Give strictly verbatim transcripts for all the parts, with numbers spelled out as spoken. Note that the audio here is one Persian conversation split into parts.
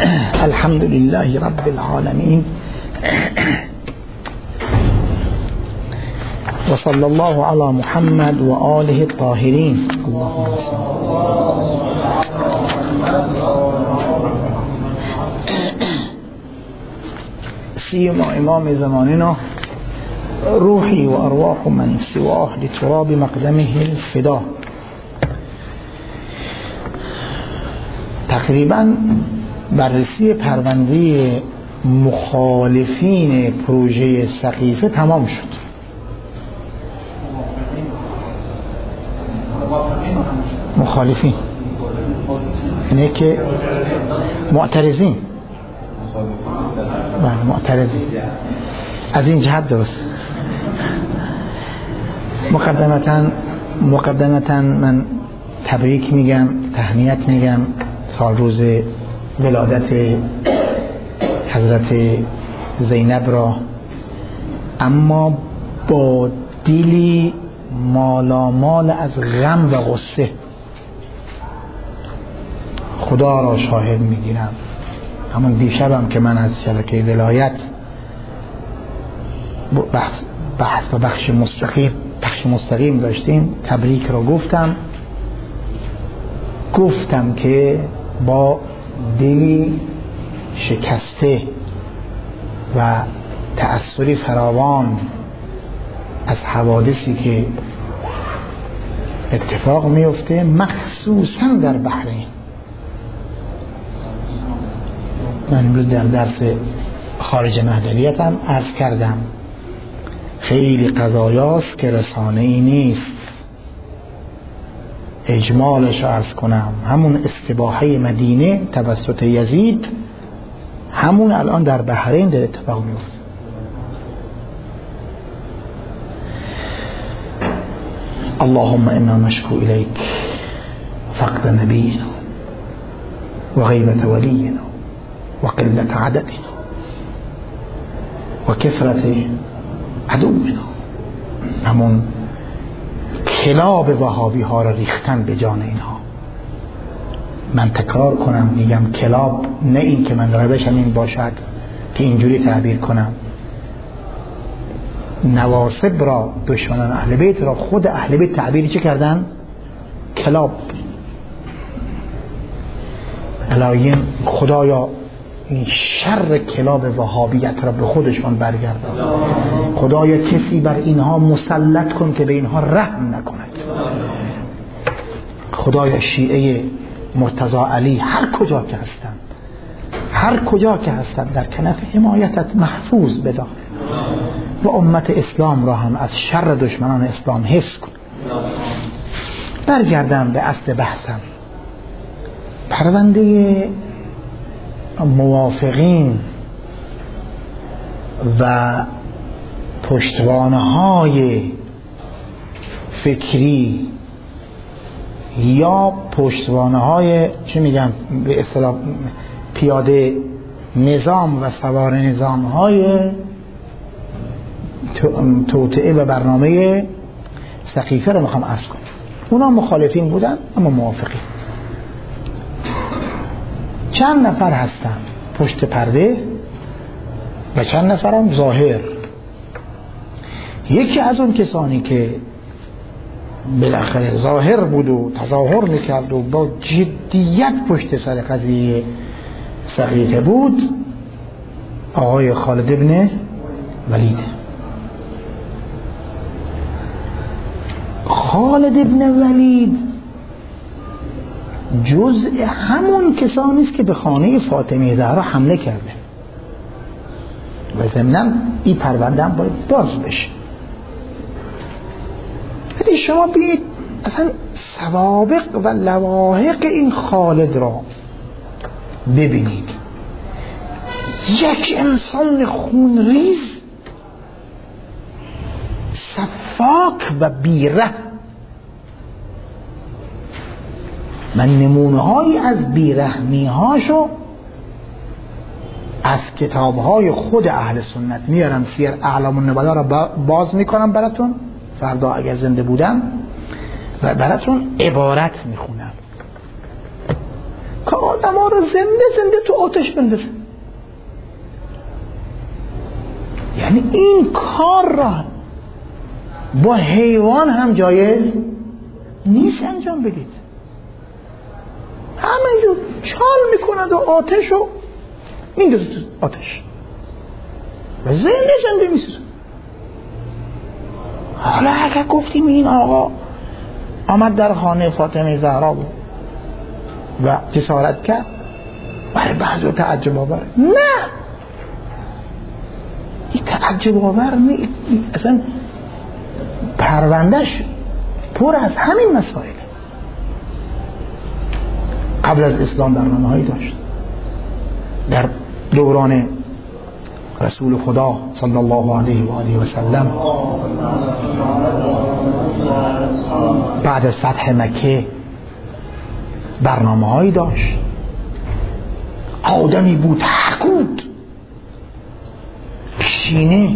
الحمد لله رب العالمين وصلى الله على محمد وآله الطاهرين. اللهم صل. سيما امام زماننا روحي وارواح من سواه لتراب مقدمه الفدا. تقریبا بررسی پرونده مخالفین پروژه سقیفه تمام شد. مخالفین اینه که معترضین، بله معترضین از این جهت درست. مقدمتاً مقدمتاً من تبریک میگم، تهنیت میگم سال روز ولادت حضرت زینب را، اما با دلی مالامال از غم و غصه. خدا را شاهد میگیرم همون دیشبم که من از شبکه ولایت بحث, بحث و بخش مستقیم بخش مستقیم داشتیم، تبریک را گفتم گفتم که با دلی شکسته و تأثری فراوان از حوادثی که اتفاق میفته مخصوصا در بحرین. من امروز در درس خارج مهدویتم عرض کردم خیلی قضایاست که رسانه ای نیست. اجمالش عرض کنم همون استباحه مدینه توسط یزید، همون الان در بحرین در اتفاق میفته. اللهم انا نشكو اليك فقد نبينا وغيبة ولينا وقلة عددنا وكثرة عدونا. همون کلاب وهابی ها را ریختن به جان اینها. من تکرار کنم میگم کلاب، نه این که من روشم این باشد که اینجوری تعبیر کنم. نواصب را، دشمنان اهل بیت را، خود اهل بیت تعبیری چه کردن؟ کلاب. الهی خدایا این شر کلاب وهابیت را به خودشان برگردان. خدایا کسی بر اینها مسلط کن که به اینها رحم نکند. خدایا شیعه مرتضی علی هر کجا که هستند، هر کجا که هستند در کنف حمایتت محفوظ بدار و امت اسلام را هم از شر دشمنان اسلام حفظ کن. برگردم به اصل بحثم. پرونده موافقین و پشتوانه‌های فکری یا پشتوانه‌های چی میگم به اصطلاح پیاده نظام و سوار نظام‌های توطئه و برنامه سقیفه رو میخوام عرض کنم. اونا مخالفین بودن اما موافقین. چند نفر هستن پشت پرده و چند نفر هم ظاهر. یکی از اون کسانی که بالاخره ظاهر بود و تظاهر میکرد و با جدیت پشت سر قضیه سقیفه بود آقای خالد ابن ولید. خالد ابن ولید جزء همون کسانی است که به خانه فاطمه زهرا حمله کرده و ضمناً این پرونده هم باید باز بشه. ولی شما بید اصلا سوابق و لواحق این خالد را ببینید. یک انسان خونریز، صفاک و بیره. من نمونه هایی از بیرحمی هاشو از کتاب های خود اهل سنت میارم، سیر اعلام النبلا را باز میکنم براتون فردا اگر زنده بودم و براتون عبارت میخونم که آدم آدم ها رو زنده زنده تو آتش بندازه. یعنی این کار را با حیوان هم جایز نیست انجام بدید. همینجور چال میکند و آتش رو میندازه تو آتش و زنده زنده میسازه. حالا اگر گفتیم این آقا آمد در خانه فاطمه زهرا بود و جسارت کرد، برای بعضی تعجب آور، نه این تعجب آور نیست، اصلا پروندهش پر از همین مسائل. قبل از اسلام برنامه هایی داشت. در دوران رسول خدا صلی الله علیه و آله و سلم بعد از فتح مکه برنامه هایی داشت. آدمی بود حقود، کینه،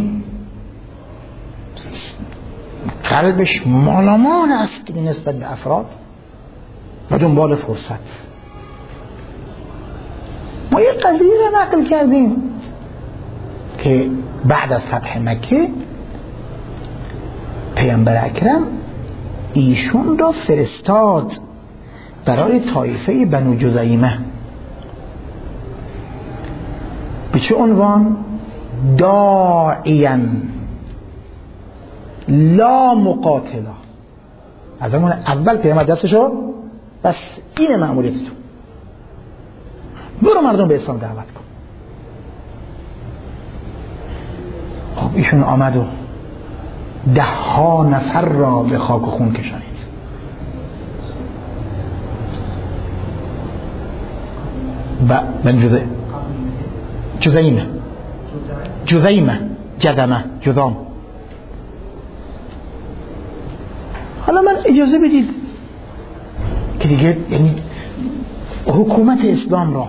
قلبش مالمان است به نسبت به افراد و دنبال فرصت. ما یه قضیه را نقل کردیم که بعد از فتح مکه پیامبر اکرم ایشون را فرستاد برای طایفه بنو جذیمه. به چه عنوان؟ داعیا لا مقاتلا. از همون اول پیامبر دستشو بس این مأموریت تو، برو مردم به اسلام دعوت کن. خب ایشون آمد و ده ها نفر را به خاک و خون کشانید. و من جزء جزیمه جزیمه جذمه جذام. حالا من اجازه بدید که دیگه یعنی حکومت اسلام را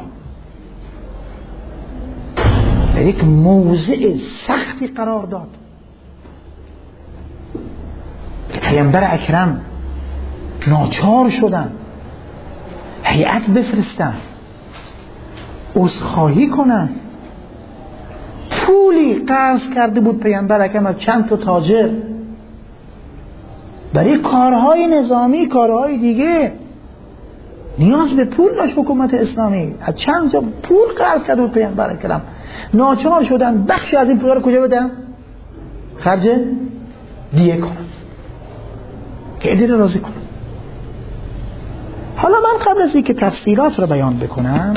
در یک موضع سختی قرار داد. پیامبر اکرم ناچار شدن هیئت بفرستن، عذرخواهی کنن. پولی قرض کرده بود پیامبر اکرم از چند تا تاجر برای کارهای نظامی، کارهای دیگه، نیاز به پول داشت حکومت اسلامی. از چند تا پول قرض کرده بود پیامبر اکرم. ناچار شدن بخش از این پول رو کجا بدن؟ خرج دیه کنن که اداره راضی کنن. حالا من قبل از اینکه تفصیلات رو بیان بکنم،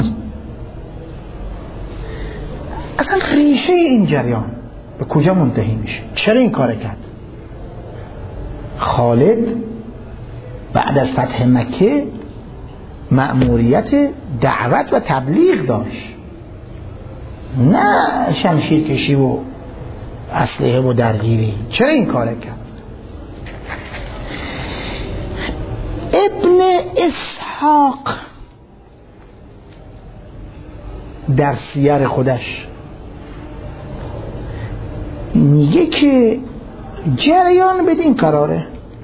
اصلا ریشه این جریان به کجا منتهی میشه؟ چرا این کار کرد؟ خالد بعد از فتح مکه مأموریت دعوت و تبلیغ داشت، نه شمشیر کشی و اسلحه و درگیری. چرا این کار کرد؟ ابن اسحاق در سیر خودش میگه که جریان بدین قراره.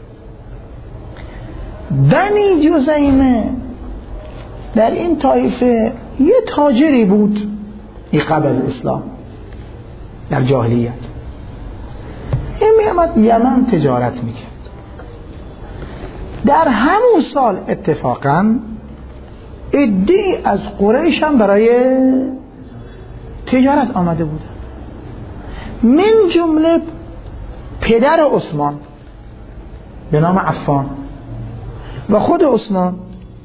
بنی جذیمه در این طایفه یه تاجری بود، این قبل از اسلام در جاهلیت، این میامد یمن تجارت میکرد. در همون سال اتفاقا عده‌ای از قریش هم برای تجارت آمده بودن، من جمله پدر عثمان به نام عفان و خود عثمان،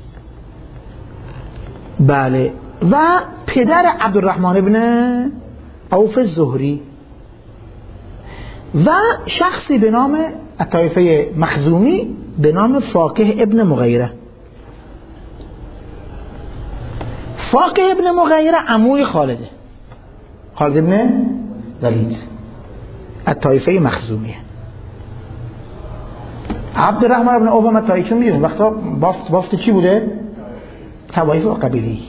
بله، و پدر عبدالرحمن ابن عوف الزهری و شخصی به نام طایفه مخزومی به نام فاکه ابن مغیره. فاکه ابن مغیره عموی خالده، خالد ابن ولید، طایفه مخزومیه. عبدالرحمن ابن عوف هم طایفه میدونیم وقتا بافت بافت چی بوده؟ طوایف و قبیلی.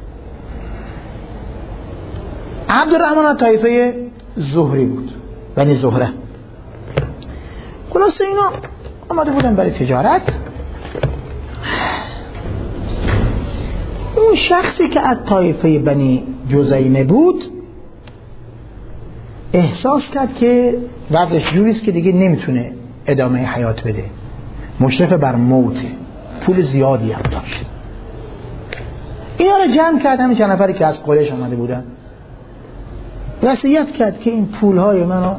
عبدالرحمن طایفه زهری بود، بنی زهره. خلاصه اینا آمده بودن برای تجارت. اون اون شخصی که از طایفه بنی جزیمه بود احساس کرد که وضعش جوریست که دیگه نمیتونه ادامه حیات بده، مشرف بر موته، پول زیادی هم داشت. اینا رو جمع کرد، همین چند نفری که از قریش آمده بودن، وصیت کرد که این پولهای منو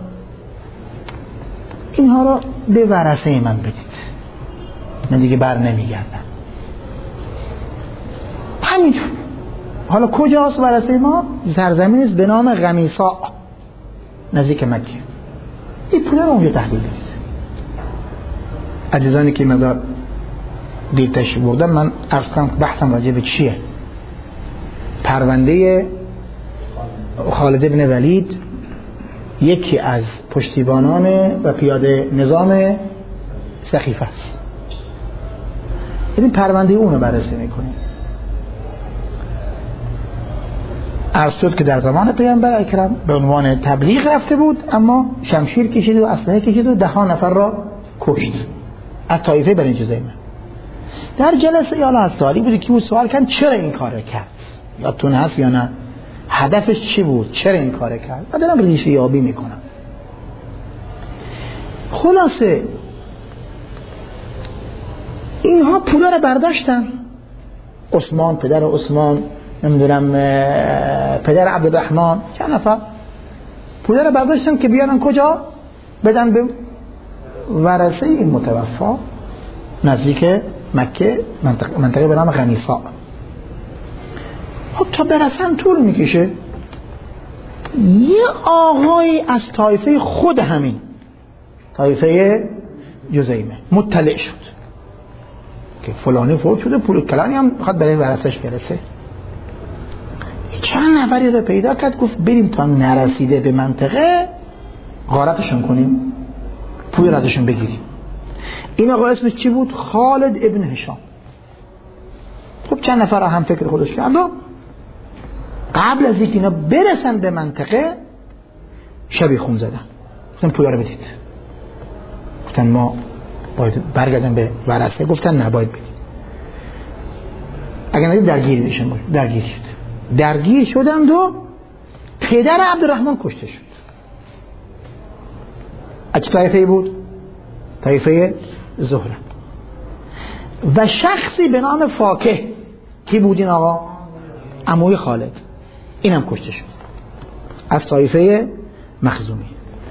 اینها رو به ورثه من بدید، من دیگه بر نمیگردم. همینطور. حالا کجاست ورثه ما؟ سرزمینی است به نام غمیسا نزدیک مکه. این پول رو اونجا تحویل بدید. عزیزانی که مقدار دیر تشریف بردن، من عرض کنم بحثم راجع به چیه. پرونده خالد ابن ولید یکی از پشتیبانان و پیاده نظام سقیفه است. این پرونده اونو بررسی میکنیم. عرض شد که در زمان پیامبر اکرم به عنوان تبلیغ رفته بود، اما شمشیر کشید و اسلحه کشید و ده ها نفر را کشت از طایفه بنی جزیمه. در جلسه یالا از سوالی بود که او سوال کرد چرا این کار کرد، یادتون هست یا نه؟ هدفش چی بود؟ چرا این کار کرد؟ و دارم ریشه یابی میکنم. خلاصه اینها پولا رو برداشتن. عثمان، پدر عثمان، نمیدونم پدر عبدالرحمن، چند نفر پولا رو برداشتن که بیارن کجا؟ بدن به ورثه این متوفا نزدیک مکه، منطقه, منطقه به نام غمیسا. خب تا برسن طول میکشه. یه آقای از طایفه خود همین طایفه جزیمه مطلع شد که فلانی فوت شده، پول کلانی هم بخواد برای ورثش برسه. چند نفری رو پیدا کرد، گفت بریم تا نرسیده به منطقه غارتشون کنیم، پول رو ازشون بگیریم. این آقا اسمش چی بود؟ خالد ابن هشام. خب چند نفر هم فکر خودش کرد، قبل از اینکه اینا برسن به منطقه شبی خون زدن، گفتن پولا رو بدید. گفتن ما باید برگردن به ورثه. گفتن نه، باید بدید. اگر ندید درگیری بشن. باید درگیر شد. درگیر شدند و پدر عبدالرحمن کشته شد. از چه طایفه بود؟ طایفه زهره. و شخصی به نام فاکه، کی بود این آقا؟ عموی خالد، اینم کشته شد از طایفه مخزومی.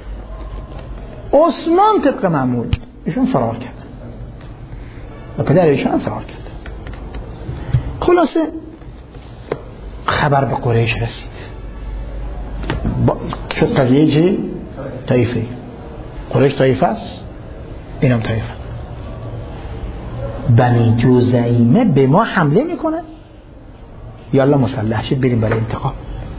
عثمان طبق معمول ایشون فرار کرد و پدر ایشون فرار کرد. خلاصه خبر به قریش رسید. شد قضیه چی؟ طایفه. قریش طایفه است، اینم طایفه. بنی جزیمه به ما حمله میکنه، یالا مسلح شد بریم برای انتقام.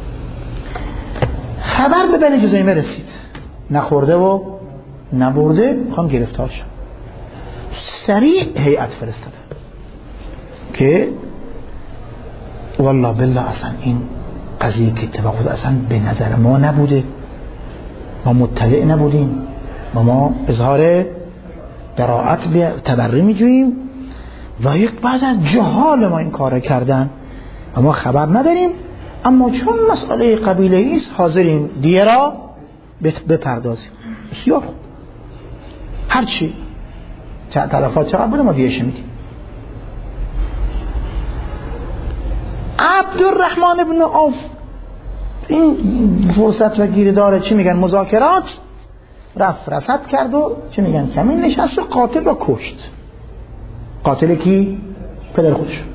خبر به بنی جزیمه رسید، نخورده و نبرده، میخوام گرفتار شد. سریع هیئت فرستاده که والله بالله اصلا این قضیه که اتفاق افتاد اصلا به نظر ما نبوده، ما مطلع نبودیم و ما اظهار براءت به تبری میجوییم و یک بعض از جهال ما این کار کردن و ما خبر نداریم، اما چون مسئله قبیله ایست حاضریم دیه را بپردازیم. بسیار خوب، هرچی تلفات چقدر بوده ما دیهش میدیم. عبدالرحمن ابن عوف این فرصت و گیردار چی میگن مذاکرات رفت رصد کرد و چی میگن کمین نشست و قاتل را کشت. قاتل کی؟ پدر خودش.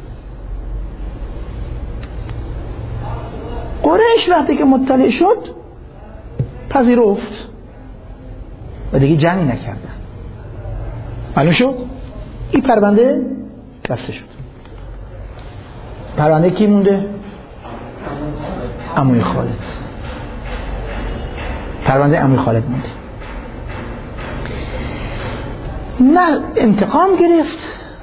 قریش وقتی که مطلع شد پذیرفت و دیگه جنگ نکردن. معلوم شد این پرونده بسته شد. پرونده کی مونده؟ عموی خالد. پرونده عموی خالد مونده. نه انتقام گرفت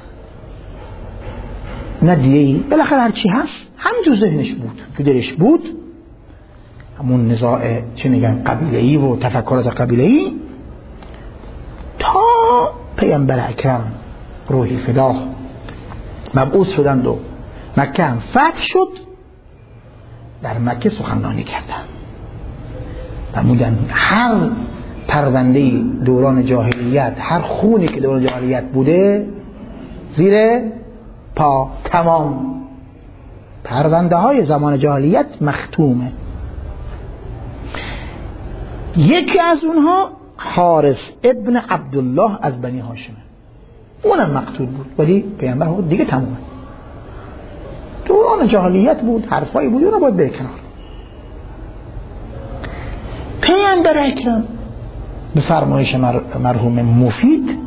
نه دیگه، بالاخره هرچی هست همجور ذهنش بود، تو دلش بود، همون نزاع چه میگن قبیله‌ای و تفکرات قبیله‌ای، تا پیامبر اکرم روحی فداه مبعوث شدند و مکه هم فتح شد، در مکه سخنرانی کردن و بودن هر پرونده دوران جاهلیت، هر خونی که دوران جاهلیت بوده زیر پا، تمام پرونده های زمان جاهلیت مختومه. یکی از اونها حارث ابن عبدالله از بنی هاشمه، اونم مقتول بود ولی پیامبر بود دیگه تمومه. دوران جاهلیت بود، حرفایی بود، اونو باید بکنار. پیامبر اکرم به فرمایش مرحوم مفید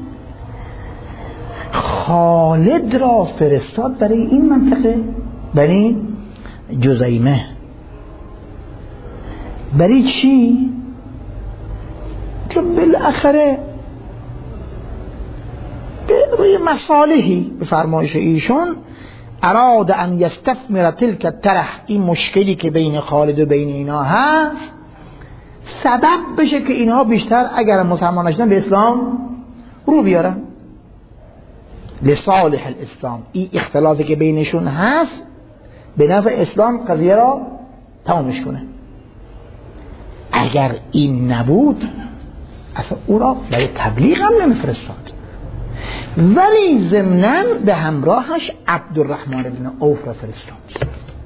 خالد را فرستاد برای این منطقه، برای جزیمه. برای چی؟ که بالاخره به روی مصالحی به فرمایش ایشون اراد ان یستثمر تلک الطرح، این مشکلی که بین خالد و بین اینا هست سبب بشه که اینها بیشتر اگر مسلمان نشدن به اسلام رو بیارن، لصالح الاسلام. این اختلافی که بینشون هست به نفع اسلام قضیه را تمامش کنه. اگر این نبود اصلا او را برای تبلیغ هم نمیفرستاد، ولی ضمناً به همراهش عبدالرحمن بن عوف را فرستاد.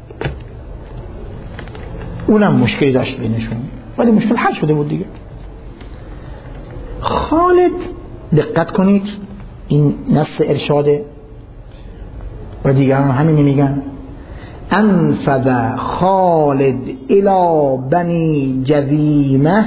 اونم مشکلی داشت بینشون ولی مشکل حل شده بود دیگه. خالد، دقت کنید این نص ارشاده و دیگران همین میگن، انفذ خالد الى بنی جذیمه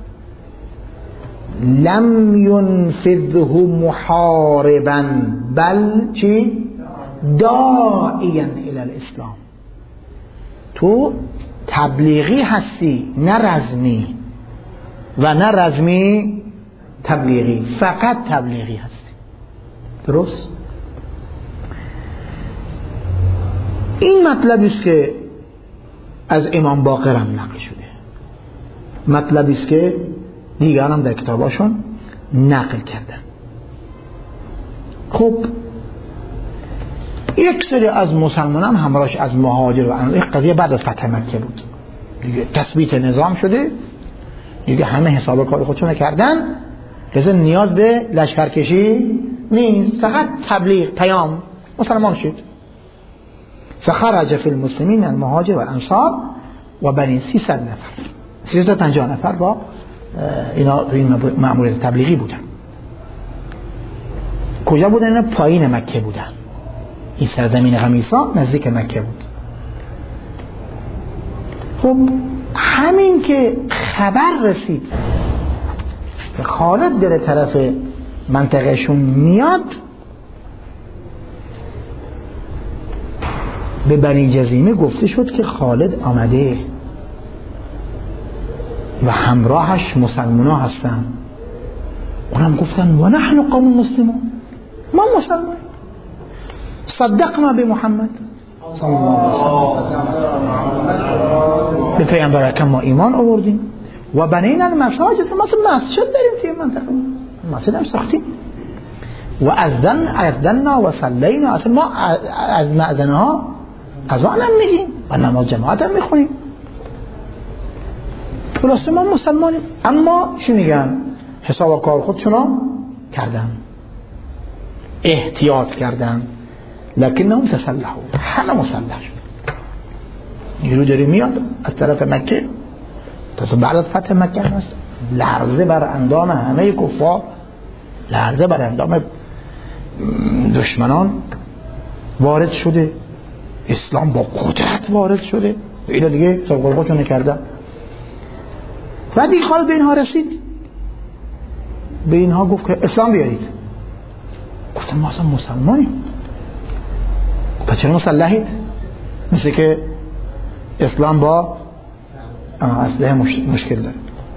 لم ينفذه محاربا بل چی؟ داعیا الى الاسلام. تو تبلیغی هستی نه رزمی، و نه رزمی تبلیغی، فقط تبلیغی هستی. درست؟ این مطلبی است که از امام باقر هم نقل شده، مطلبی است که دیگران هم در کتاباشون نقل کردن. خب یک سری از مسلمانان همراهش از مهاجر و انصار، قضیه بعد از فتح مکه بود دیگه، تثبیت نظام شده دیگه، همه حساب کار خودشون کردن، لذا نیاز به لشکرکشی نیست، فقط تبلیغ پیام مسلمان شد. فخرج فی المسلمین المهاجر و الانصار و بنی سیصد نفر، سیصد و پنجاه نفر با اینا تو این مأموریت تبلیغی بودن. کجا بودن؟ اینا پایین مکه بودن. این سرزمین قمیصا نزدیک مکه بود. خب همین که خبر رسید که خالد داره طرف منطقهشون میاد، به بنی جزیمه گفته شد که خالد آمده و همراهش مسلمان ها هستن. اونم گفتن و نحن قوم مسلمون، ما مسلمان صدقنا به محمد صلی الله علیه وسلم، به پیامبر اکرم ما ایمان آوردیم و بنینا المساجد، ما مسجد داریم توی منطقه، مسجد هم ساختیم و اذن اذنا و صلینا، اصلا ما از مأذنه ها اذان هم میگیم و نماز جماعت هم میخونیم، خلاصه ما مسلمانیم. اما چی میگن؟ حساب و کار خودشون کردن، احتیاط کردن، لکنهم تسلحوا، همه مسلح شد. نیرو داری میاد از طرف مکه، تا بعد از فتح مکه هست، لرزه بر اندام همه کفار، لرزه بر اندام دشمنان وارد شده، اسلام با قدرت وارد شده، اینا دیگه حساب کار خودشون کردن. بعدی خالد به اینها رسید، به اینها گفت که اسلام بیارید. گفتم ما اصلا مسلمانیم. پس چرا مسلحید؟ مثل که اسلام با اسلحه مشکل داره.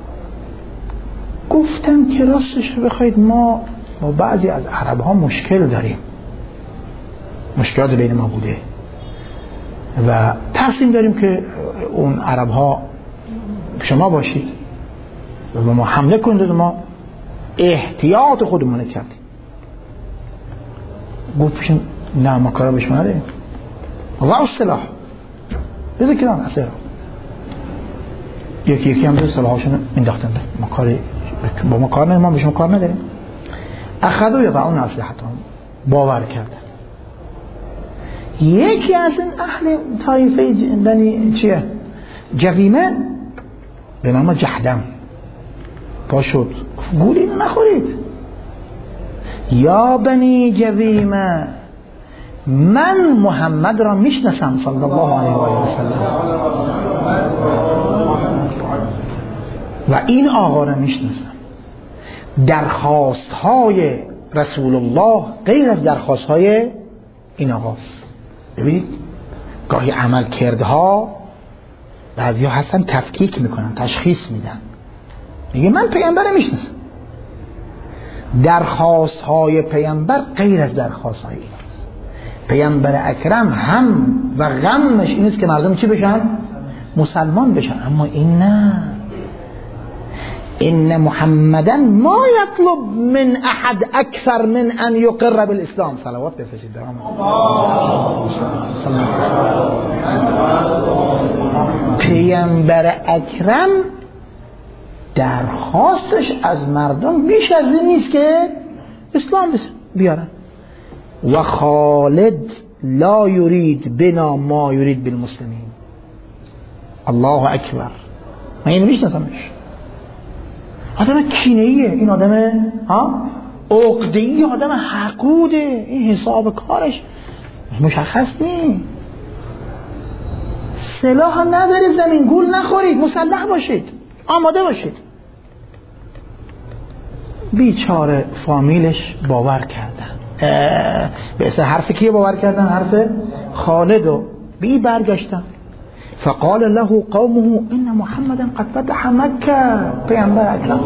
گفتم که راستش رو بخواید ما با بعضی از عرب ها مشکل داریم، مشکلات بین ما بوده و ترسیم داریم که اون عرب ها شما باشید و به ما حمله کنید، ما احتیاط خودمونه کردیم. گفتیم نه ما کارا به شما نداریم، و اصطلاح بذار کنار اصلا یکی یکی هم دو سلاحاشون انداختن ما کاری با ما کار نداریم، ما بهشون کار نداریم. اخذوا یضعون اسلحتهم، باور کردن. یکی از این اهل طایفه بنی چیه جویمه به نام جهدم پا شد گولی نخورید. یا بنی جویمه من محمد را میشناسم صلی الله علیه و آله و سلم و این آقا را میشناسم. درخواست های رسول الله غیر از درخواست های این آقاست. ببینید گاهی عمل کرده ها بعضی ها هستن تفکیک میکنن، تشخیص میدن، میگه من پیامبر میشناسم. درخواست های پیامبر غیر از درخواست های ایناست. پیامبر اکرم هم و غمش این است که مردم چی بشن؟ مسلمان بشن. اما این نه، ان محمدا ما یطلب من احد اکثر من ان یقر بالاسلام. صلوات بفرستید برام. پیامبر اکرم درخواستش از مردم بیش از این نیست که اسلام بیارن. و خالد لا یرید بنا ما یرید بالمسلمین. الله اکبر. من اینو میشناسمش. آدم کینه‌ایه این، آدم ها عقده‌ای، آدم حقوده. این حساب کارش مشخص نیست. سلاح ندارید، زمین گول نخورید، مسلح باشید، آماده باشید. بیچاره فامیلش باور کردن. به اسم حرف کیه باور کردن؟ حرف خالدو. بی برگشتن. فقال له قومه ان محمدا قد فتح مکه. پیامبر اکرم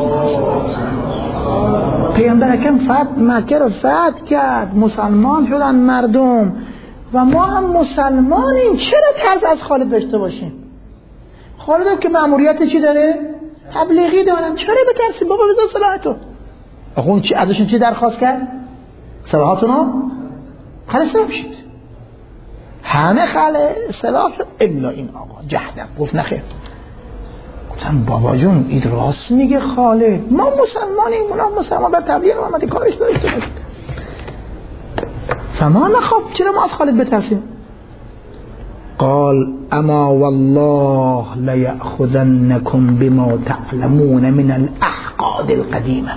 پیامبر اکرم فتح مکه رو فتح کرد، مسلمان شدن مردم و ما هم مسلمانیم. چرا ترس از خالد داشته باشیم؟ خالد که مأموریت چی داره؟ تبلیغی دارن. چرا بترسی؟ بابا بذار سلاحتو. اون چی ازشون چی درخواست کرد؟ سلاحاتونو خلاص بشید. همه خاله سلاح شد الا این آقا جهدم. گفت نخیر. گفتم بابا جون این راست میگه خالد، ما مسلمانیم، ما مسلمان بر تبلیغ محمدی کارش داشته باشید. فما نخواب، چرا ما از خالد بترسیم؟ قال اما والله لیأخذنکم بما تعلمون من الاحقاد القدیمه.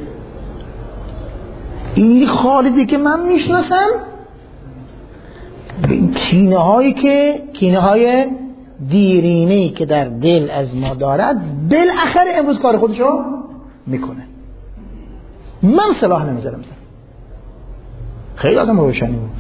این خالدی که من میشناسم، کینه هایی که کینه های دیرینه‌ای که در دل از ما دارد بالاخره امروز کار خودشو میکنه. من سلاح نمیذارم. خیلی آدم روشنی بود.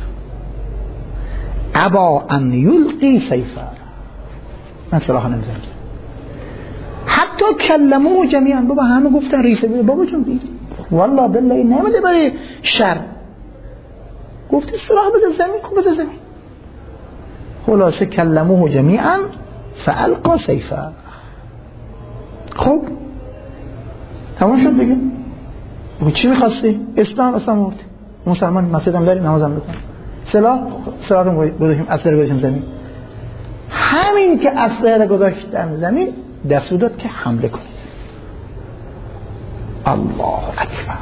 ابا ان یلقی سیفا. من سلاح نمیذارم. حتی کلمو جمیعا. بابا همه گفتن ریسه بابا جون بید والله بالله نمیده برای شر. گفتی سلاح بده زمین، خب بده زمین. خلاصه کلموه جمیعا فالقا سیفا. خب تمام شد دیگه. چی میخواستی؟ اسلام اسلام آوردی. مسلمان مسجد هم داری، نمازم بکن. سلاح سلاحتون گذاشتیم، اسلحه گذاشتیم زمین. همین که اسلحه گذاشتن زمین دستور داد که حمله کنید. الله اکبر.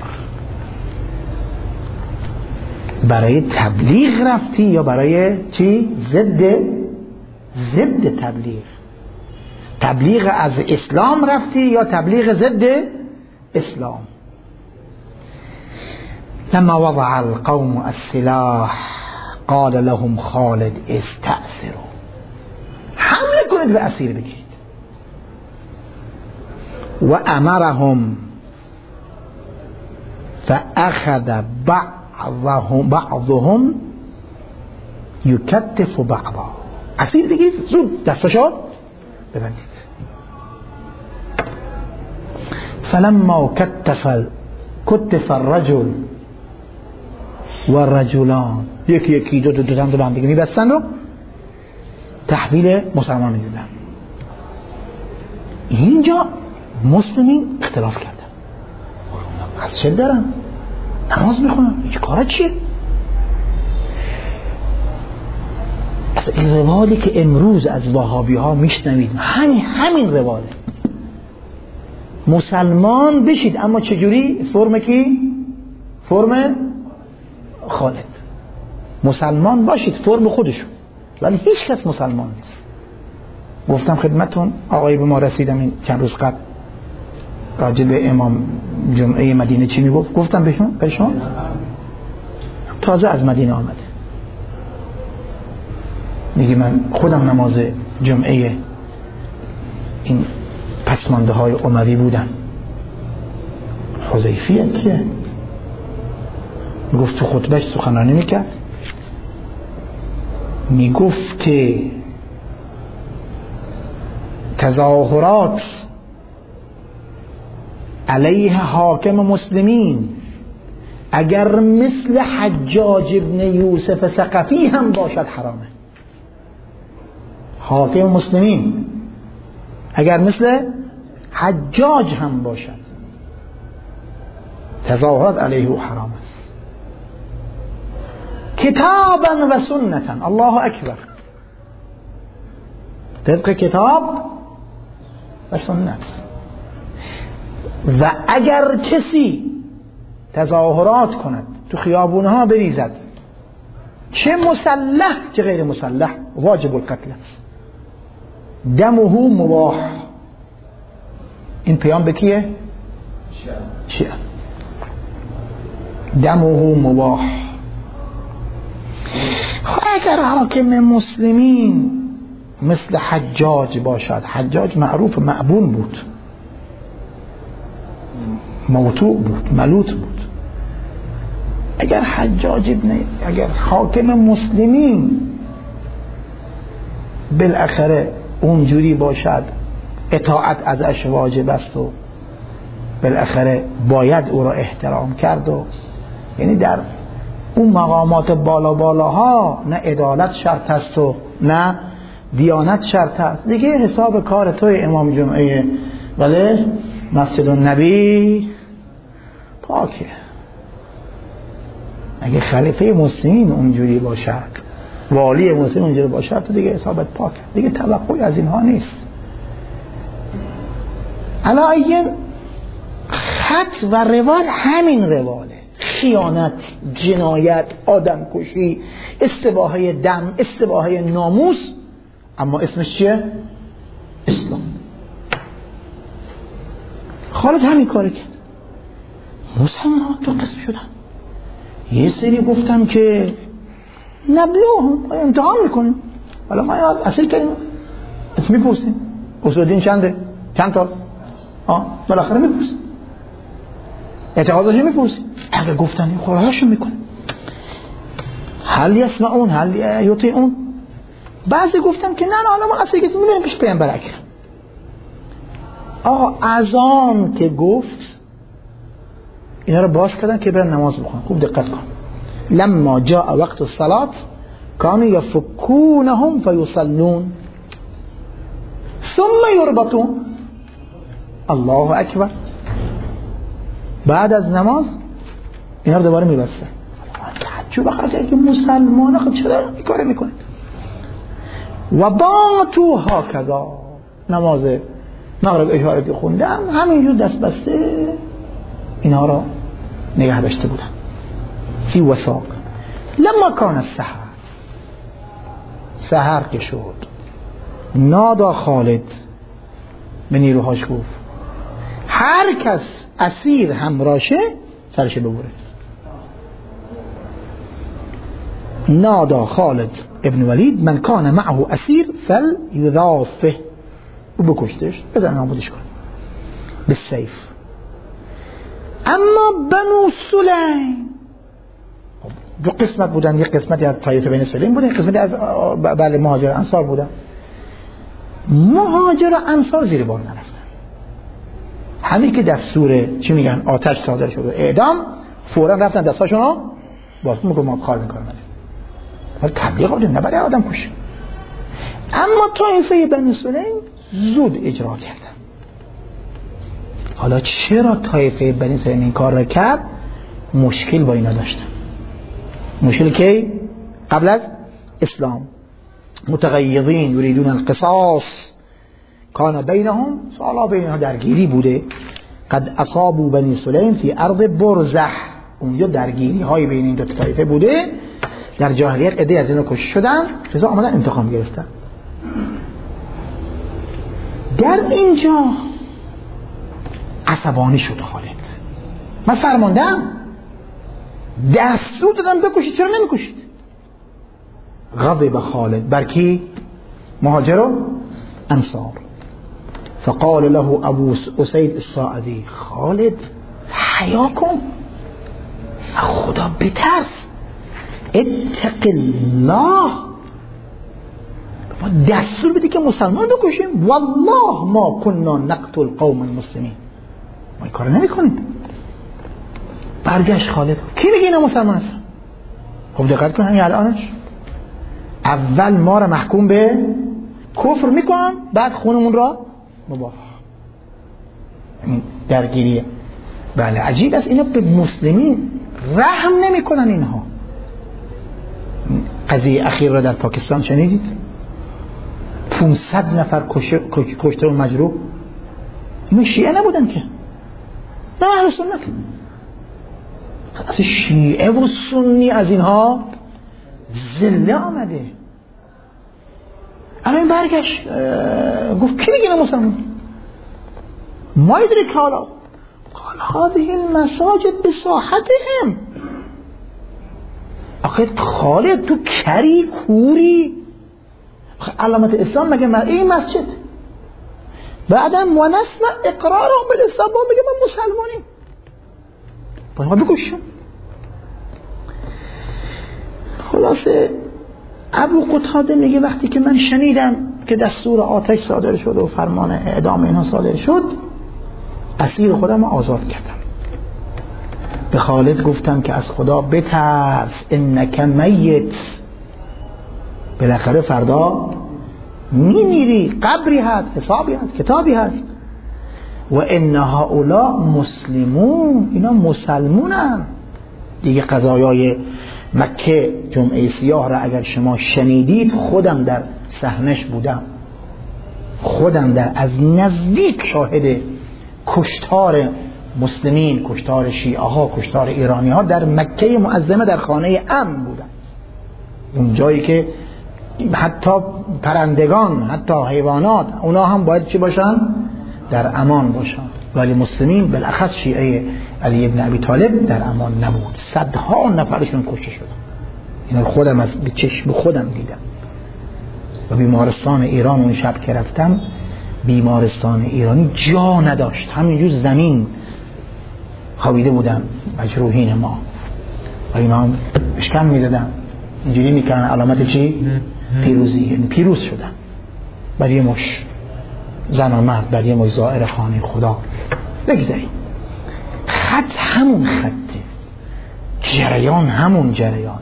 برای تبلیغ رفتی یا برای چی؟ ضد ضد تبلیغ. تبلیغ از اسلام رفتی یا تبلیغ ضد اسلام؟ لما وضع القوم السلاح قال لهم خالد استأثروا. حمله کنید و اسیر بگیرید. و امرهم فاخذ بعضهم بعضهم یکتف بعضا. اسیر بگیرید، زود دستشو ببندید. فلما کتف کتف الرجل و رجلان، یکی یکی دو دو دو دو هم دیگه میبستن و تحویل مسلمان میدادن. اینجا مسلمین اختلاف کردن. از چه دارن؟ نماز میخونن. این کارا چیه؟ اصلا این روالی که امروز از وهابی ها میشنوید همین همین رواله. مسلمان بشید اما چجوری؟ فرم کی؟ فرم خالد. مسلمان باشید فرم خودشون، ولی هیچ کس مسلمان نیست. گفتم خدمتون آقای به ما رسیدم این چند روز قبل راجع به امام جمعه مدینه چی میگفت؟ گفتم بهشون بهشون تازه از مدینه آمده، میگه من خودم نماز جمعه این پسمانده های اموی بودم. حذیفیه کیه؟ میگفت تو خطبهش سخنرانی میکرد، میگفت که تظاهرات علیه حاکم مسلمین اگر مثل حجاج ابن یوسف ثقفی هم باشد حرامه. حاکم مسلمین اگر مثل حجاج هم باشد تظاهرات علیه و حرام است. کتابا و سنتا، الله اکبر، طبق کتاب و سنت. و اگر کسی تظاهرات کند تو خیابونها بریزد، چه مسلح چه غیر مسلح، واجب القتل است، دمه مباح. این پیام به کیه؟ شیعه. دمه مباح. اگر حاکم مسلمین مثل حجاج باشد، حجاج معروف معبون بود، موتوع بود، ملوط بود، اگر حجاج ابن اگر حاکم مسلمین بالاخره اونجوری باشد اطاعت ازش واجب است و بالاخره باید او را احترام کرد، و یعنی در اون مقامات بالا بالاها نه عدالت شرط است و نه دیانت شرط است دیگه. حساب کار توی امام جمعه ولی مسجد النبی پاکه. اگه خلیفه مسلمین اونجوری باشد، والی مسلمین اونجوری باشد، تو دیگه حسابت پاکه، دیگه توقعی از اینها نیست. علایین خط و روال همین رواله: خیانت، جنایت، آدم کشی، استباحه دم، استباحه ناموس، اما اسمش چیه؟ اسلام. خالد همین کاری کرد. مسلمان ها دو قسم شدن. یه سری گفتن که نبلوهم، امتحان میکنیم، حالا ما اصل کردیم، اسم میپرسیم اصول چنده؟ چند تاست؟ آه بالاخره میپرسیم، اعتقاداشو میپرسیم. اگه گفتن خودشون میکنه. هل یسمعون هل یطیعون. بعضی گفتن که نه نه حالا ما اصلی که میبینیم پیش پیغمبر اکرم. آقا اذان که گفت اینا رو باز کردن که برن نماز بخونن. خوب دقت کن. لما جاء وقت الصلاة كانوا يفكونهم فيصلون ثم يربطون. الله اکبر. بعد از نماز اینا رو دوباره میبستن. چون بخاطر که مسلمان خود چرا این کار میکنه؟ و باتوا هکذا. نماز مغرب اشاره که خوندن همینجور دست بسته اینا رو نگه داشته بودن. فی وثاق. لما کان السحر، سحر که شد، نادا خالد به نیروهاش گفت هر کس اسیر همراشه سرش ببره. نادا خالد ابن ولید من کان معه اسیر فل یضافه، او بکشتش، بزن نابودش کن بالسیف. اما بنو سلیم دو قسمت بودن، یک قسمتی از طایفه بنی سلیم بودن، یک قسمتی از بله مهاجر انصار بودن. مهاجر انصار زیر بار نرفتن. همین که دستور چی میگن آتش صادر شد و اعدام، فورا رفتن دستاشون رو باز میگم ما کار میکنم. ولی تبلیغ بودیم نه برای آدم کشی. اما طایفه بنی سلیم زود اجرا کردن. حالا چرا طایفه بنی سلیم این کار را کرد؟ مشکل با اینا داشتن. مشکل کی؟ قبل از اسلام. متغیظین یریدون القصاص کان بینهم، سالا بینها درگیری بوده. قد اصابوا بنی سلیم فی ارض برزح، اونجا درگیری های بین این دو طایفه بوده. در جاهلیت عده از اینا کشته شدن، رضا آمدن انتقام گرفتن. در اینجا عصبانی شد خالد. من فرماندم دستور دادم بکشید، چرا نمیکشید؟ غضب خالد بر کی؟ مهاجر و انصار. فقال له ابو اسید الصاعدی خالد حیا کن، خدا بترس، اتق الله، دستور بدی که مسلمان بکشیم. والله ما کننا نقتل قوم المسلمین، ما این کار نمی کنیم. برگشت خالد کی بگه اینا مسلمان هستن؟ خب دقت کن همین الانش اول ما را محکوم به کفر میکنن، بعد خونمون را مباح. این درگیریه. بله عجیب است، اینا به مسلمین رحم نمی کنن. اینها قضیه اخیر را در پاکستان شنیدید؟ پانصد نفر کشته و مجروح. اینا شیعه نبودن که، نه اهل سنت. اصلا شیعه و سنی از اینها زله آمده. اما این برگشت گفت کی بگیره مسلمان؟ ما ادرک حالا قال هذه المساجد بساحتهم. آخه خالد تو کری کوری، علامت اسلام مگه من این مسجد بعدم و نسمع اقرارهم بالاسلام میگه ما مسلمانیم، باید ما بکشیم. خلاصه ابو قتاده میگه وقتی که من شنیدم که دستور آتش صادر شد و فرمان اعدام اینها صادر شد، اسیر خودم آزاد کردم. به خالد گفتم که از خدا بترس، انک میت، بالاخره فردا میمیری، قبری هست، حسابی هست، کتابی هست. و ان هؤلاء مسلمون، اینا مسلمونن دیگه. قضایای مکه جمعه سیاه را اگر شما شنیدید، خودم در صحنش بودم، خودم در از نزدیک شاهد کشتار مسلمین، کشتار شیعه ها، کشتار ایرانی ها در مکه معظمه در خانه امن بودم. اون جایی که حتی پرندگان، حتی حیوانات، اونا هم باید چی باشن؟ در امان باشن. ولی مسلمین بالاخص شیعه علی ابن ابی طالب در امان نبود. صدها نفرشون کشته شدن. اینا خودم از به چشم خودم دیدم. و بیمارستان ایران اون شب که رفتم، بیمارستان ایرانی جا نداشت، همینجور زمین خوابیده بودن مجروحین ما و اینا هم اشکم میزدن، اینجوری میکنن علامت چی؟ پیروزی، یعنی پیروز شدن بر یه مش زن و مرد، بر یه مش زائر خانه خدا. بگذاریم خط همون خطه، جریان همون جریانه.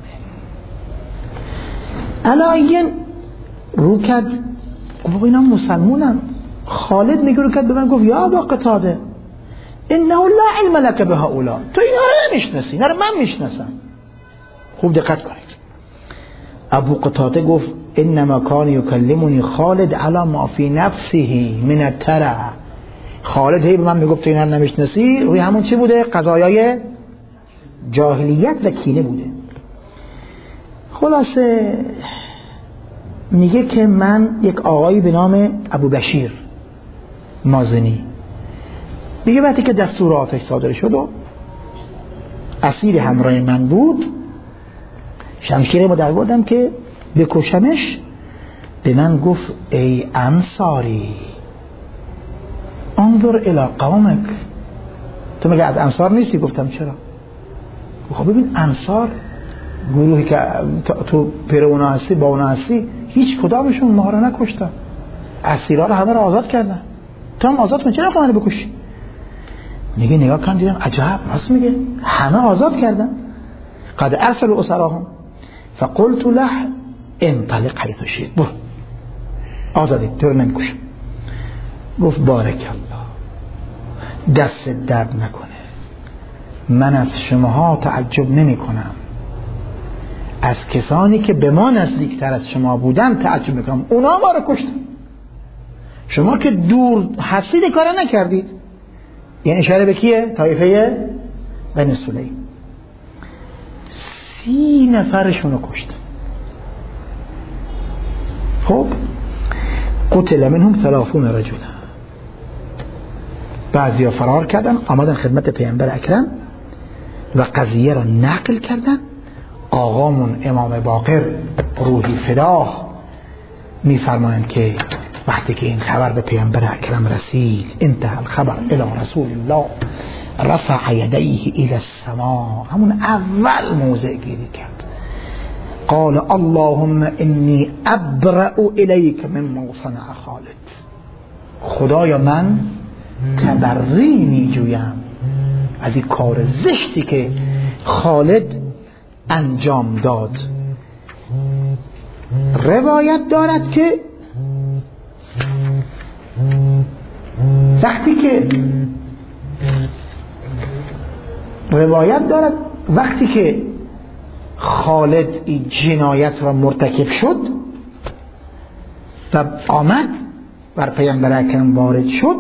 علایین رو کرد گفت اینا مسلمونن. خالد میگه رو کرد به من گفت یا ابا قتاده انه لا علم لك بهؤلاء، تو اینا رو نمیشناسی، اینا رو من میشناسم. خوب دقت کنید. ابو قتاده گفت انما کان یکلمنی خالد علی ما فی نفسه من الترع. خالد هی به من میگفت تو اینا رو نمیشناسی، روی همون چی بوده؟ قضایای جاهلیت و کینه بوده. خلاصه میگه که من یک آقایی به نام ابو بشیر مازنی، میگه وقتی که دستور آتش صادر شد و اسیر همراه من بود، شمشیر ما در بردم که بکشمش، به من گفت ای انصاری انظر الی قومک، تو مگه از انصار نیستی؟ گفتم چرا؟ خب ببین انصار گروهی که تو پر اونا هستی، با اونا هستی، هیچ کدامشون ما رو نکشتن، اسیرها رو همه رو آزاد کردن، تو هم آزاد کن، چرا منو بکشی؟ میگه نگاه کردم دیدم عجب، راست میگه، همه آزاد کردن. قد ارسلوا اسراهم فقلت له انطلق حيث شئت، برو آزادی، تو رو نمیکشم. گفت بارک الله، دست درد نکنه، من از شماها تعجب نمی کنم، از کسانی که به ما نزدیکتر از شما بودن تعجب میکنم، اونا ما رو کشتن، شما که دور هستید کار نکردید. یعنی اشاره به کیه؟ طایفه بنی سلیم. سی نفرشون رو کشتن. خب قتل منهم ثلاثون رجلا، بعضی ها فرار کردن آمدن خدمت پیامبر اکرم و قضیه را نقل کردن. آقامون امام باقر روحی فداه میفرمایند که وقتی که این خبر به پیامبر اکرم رسید، انتهى الخبر الى رسول الله رفع یدیه الى السماء، همون اول موضع گیری کرد. قال اللهم انی ابرأ الیک مما صنع خالد، خدایا من تبری می جویم از این کار زشتی که خالد انجام داد. روایت دارد که وقتی که روایت دارد وقتی که خالد این جنایت را مرتکب شد و آمد بر پیامبر اکرم وارد شد،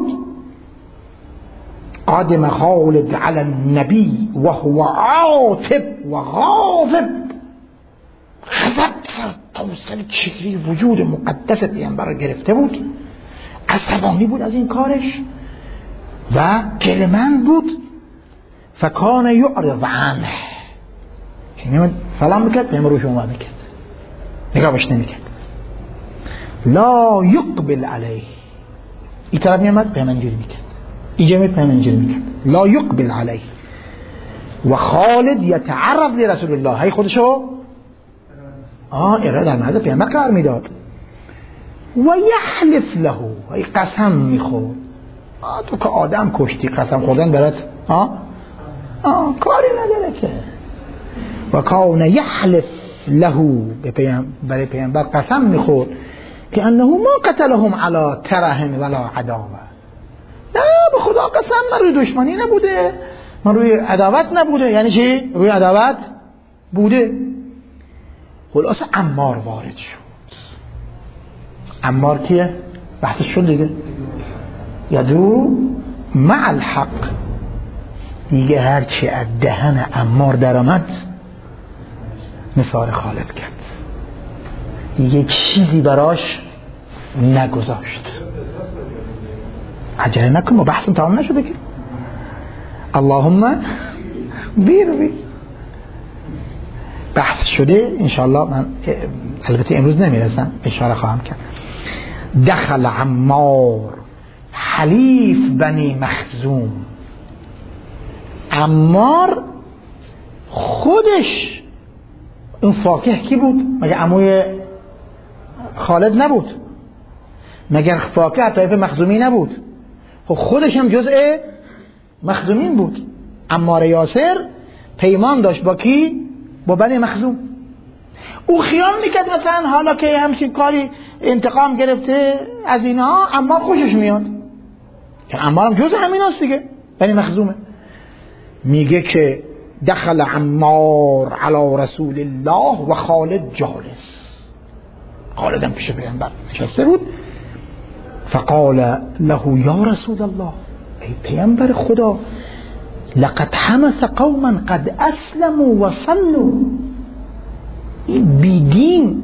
قادم خالد علی النبی و هو عاتب و غاضب، غضب توسل چهره وجود مقدس پیامبر را گرفته بود، عصبانی بود از این کارش و گله‌مند بود. فکان یعرض عنه، یعنی سلام میکرد پیامبر روش اومد میکرد، نگاهش نمیکرد. لا یقبل علیه، این طرف میامد پیامبر اینجوری میکرد، اینجا میامد پیامبر اینجوری میکرد. لا یقبل علیه. و خالد یتعرض لرسول الله، هی خودشو آه اراده در مورد پیامبر قرار میداد. و یحلف له، هی قسم میخورد. آه تو که آدم کشتی، قسم خوردن برات آه آه کاری نداره که. و کان یحلف له، برای پیامبر قسم میخورد که انه ما قتلهم علی تره ولا عداوه، نه به خدا قسم من روی دشمنی نبوده، من روی عداوت نبوده. یعنی چی؟ روی عداوت بوده. خلاصه عمار وارد شد. عمار کیه؟ بحثش شد دیگه، یدو مع الحق، دیگه هرچی از دهن عمار در آمد نثار خالد کرد، دیگه چیزی براش نگذاشت. عجله نکن، ما بحثم تمام نشده که. اللهم بیر بیر بحث شده انشاءالله. من البته امروز نمیرسم، اشاره خواهم کرد. دخل عمار حلیف بنی مخزوم، عمار خودش، این فاکه کی بود؟ مگه عموی خالد نبود؟ مگر فاکه طایفه مخزومی نبود؟ خودش هم جزء مخزومین بود. عمار یاسر پیمان داشت با کی؟ با بنی مخزوم. او خیال میکرد مثلا حالا که همچین کاری انتقام گرفته از اینها، عمار خوشش میاد، که عمار هم جزء همین هست دیگه، بنی مخزومه. میگه که دخل عمار علی رسول الله و خالد جالس، خالد هم پیش پیامبر نشسته بود. فقال له یا رسول الله، ای پیامبر خدا، لقد حمس قوما قد اسلموا و صلوا، این بیدین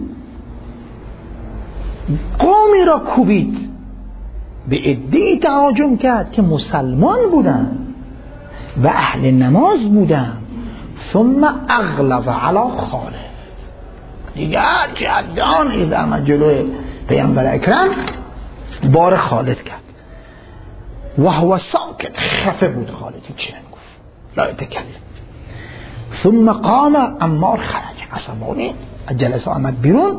قومی را کوبید، به عده‌ای تهاجم کرد که مسلمان بودن و اهل نماز بودن. ثم اغلظ علی خالد، دیگه هرچی عدان در من جلوی پیامبر اکرم بار خالد کرد. و هو ساکت، خفه بود خالد، هیچی نمیگفت، لا يتكلم. ثم قام عمار، خرج عصبانی از جلسه آمد بیرون.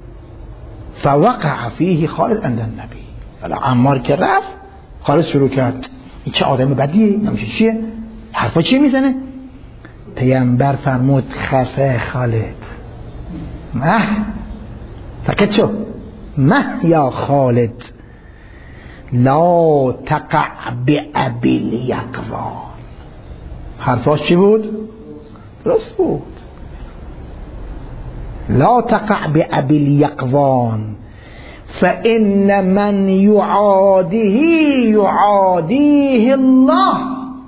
فوقع فیه خالد عند النبی، ولی عمار که رفت، خالد شروع کرد این چه آدم بدیه، نمیشه چیه، حرفا چی میزنه. پیامبر فرمود خفه خالد، مه فکت شو، مه یا خالد لا تقع بأبی الیقظان. حرفاش چی بود؟ درست بود. لا تقع بأبي اليقظان فإن من يعاده يعاديه الله.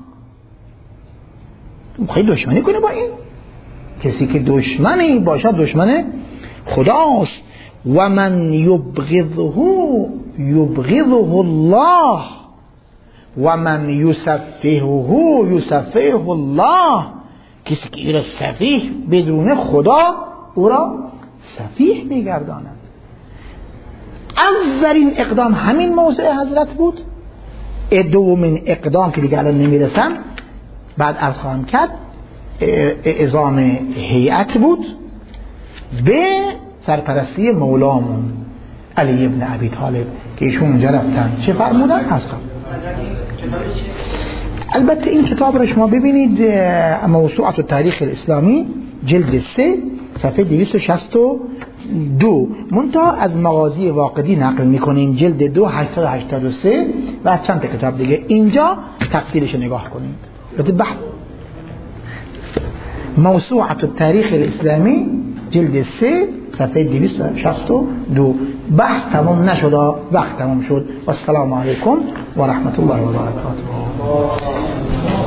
خیلی دشمنی کنه با این کسی که دشمنی باشه دشمن خداست. و من یبغضه یبغضه الله و من یسفهه یسفهه الله. کسی که ایرا سفیه بدون خدا او را سفیه میگرداند. اولین اقدام همین موضع حضرت بود. دومین اقدام که دیگه الان نمیرسم بعد از خواهم کرد اعزام هیئت بود به سرپرستی مولامون علی ابن ابی طالب که ایشون اونجا رفتن. چه فرمودن؟ از قبل البته این کتاب رو شما ببینید، موسوعه التاریخ الاسلامی جلد سه صفحه دویست و شصت و دو. منتها از مغازی واقدی نقل میکنیم جلد دو هشتصد و هشتاد و سه و چند تا کتاب دیگه. اینجا تفصیلش نگاه کنید. بده بحث موسوعه التاریخ الاسلامی جلد سه صفحه دویست و شصت و دو. بحث تمام نشد، وقت تمام شد. و السلام علیکم و رحمت الله و برکاته.